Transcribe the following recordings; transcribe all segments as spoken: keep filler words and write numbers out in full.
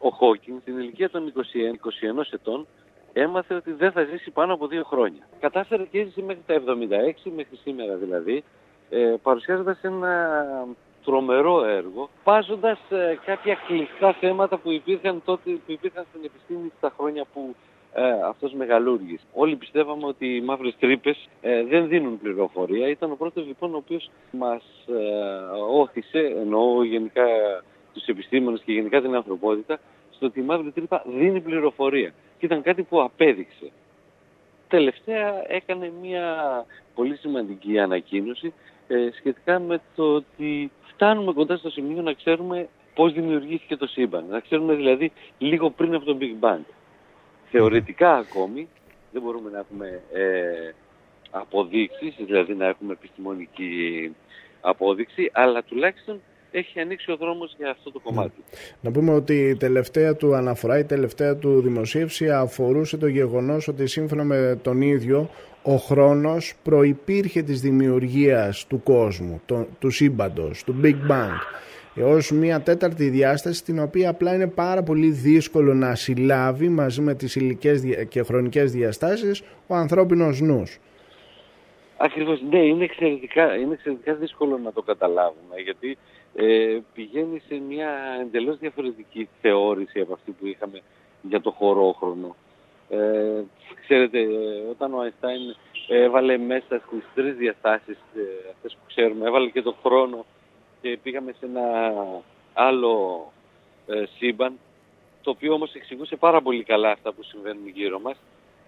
Ο Χόκινγκ στην ηλικία των είκοσι ένα είκοσι ένα ετών έμαθε ότι δεν θα ζήσει πάνω από δύο χρόνια. Κατάφερε και έζησε μέχρι τα εβδομήντα έξι, μέχρι σήμερα δηλαδή, ε, παρουσιάζοντας ένα τρομερό έργο, βάζοντας ε, κάποια κλειστά θέματα που υπήρχαν τότε, που υπήρχαν στην επιστήμη στα χρόνια που ε, αυτός μεγαλούργησε. Όλοι πιστεύαμε ότι οι μαύρες τρύπες ε, δεν δίνουν πληροφορία. Ήταν ο πρώτος λοιπόν ο οποίος μας ε, όθησε, εννοώ γενικά τους επιστήμονες και γενικά την ανθρωπότητα, στο ότι η μαύρη τρύπα δίνει πληροφορία. Και ήταν κάτι που απέδειξε. Τελευταία έκανε μια πολύ σημαντική ανακοίνωση ε, σχετικά με το ότι φτάνουμε κοντά στο σημείο να ξέρουμε πώς δημιουργήθηκε το σύμπαν. Να ξέρουμε δηλαδή λίγο πριν από το Big Bang. Θεωρητικά ακόμη δεν μπορούμε να έχουμε ε, αποδείξεις, δηλαδή να έχουμε επιστημονική απόδειξη, αλλά τουλάχιστον έχει ανοίξει ο δρόμος για αυτό το κομμάτι. Να πούμε ότι η τελευταία του αναφορά, η τελευταία του δημοσίευση αφορούσε το γεγονός ότι σύμφωνα με τον ίδιο ο χρόνος προϋπήρχε της δημιουργίας του κόσμου, το, του σύμπαντος, του Big Bang, ως μια τέταρτη διάσταση την οποία απλά είναι πάρα πολύ δύσκολο να συλλάβει μαζί με τις υλικές και χρονικές διαστάσεις ο ανθρώπινος νους. Ακριβώς, ναι, είναι εξαιρετικά, είναι εξαιρετικά δύσκολο να το καταλάβουμε, γιατί ε, πηγαίνει σε μια εντελώς διαφορετική θεώρηση από αυτή που είχαμε για το χωρόχρονο. Ε, ξέρετε, όταν ο Αϊνστάιν έβαλε μέσα στις τρεις διαστάσεις, ε, αυτές που ξέρουμε, έβαλε και το χρόνο και πήγαμε σε ένα άλλο ε, σύμπαν, το οποίο όμως εξηγούσε πάρα πολύ καλά αυτά που συμβαίνουν γύρω μας.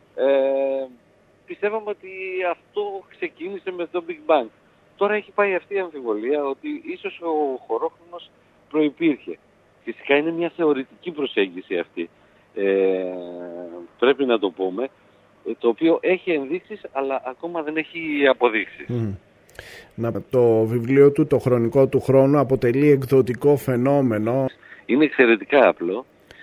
Ε, Πιστεύαμε ότι αυτό ξεκίνησε με το Big Bang. Τώρα έχει πάει αυτή η αμφιβολία ότι ίσως ο χωρόχρονος προϋπήρχε. Φυσικά είναι μια θεωρητική προσέγγιση αυτή. Ε, πρέπει να το πούμε. Το οποίο έχει ενδείξεις αλλά ακόμα δεν έχει αποδείξεις. Mm. Να, το βιβλίο του, το χρονικό του χρόνου, αποτελεί εκδοτικό φαινόμενο. Είναι εξαιρετικά απλό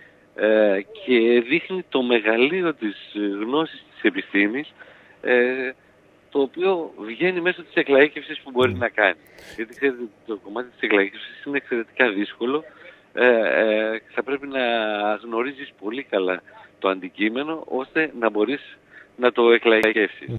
ε, και δείχνει το μεγαλείο της γνώσης της επιστήμης, Ε, το οποίο βγαίνει μέσω της εκλαΐκευσης που μπορεί mm. να κάνει. Γιατί ξέρετε, το κομμάτι της εκλαΐκευσης είναι εξαιρετικά δύσκολο. Ε, ε, θα πρέπει να γνωρίζεις πολύ καλά το αντικείμενο ώστε να μπορείς να το εκλαΐκευσεις.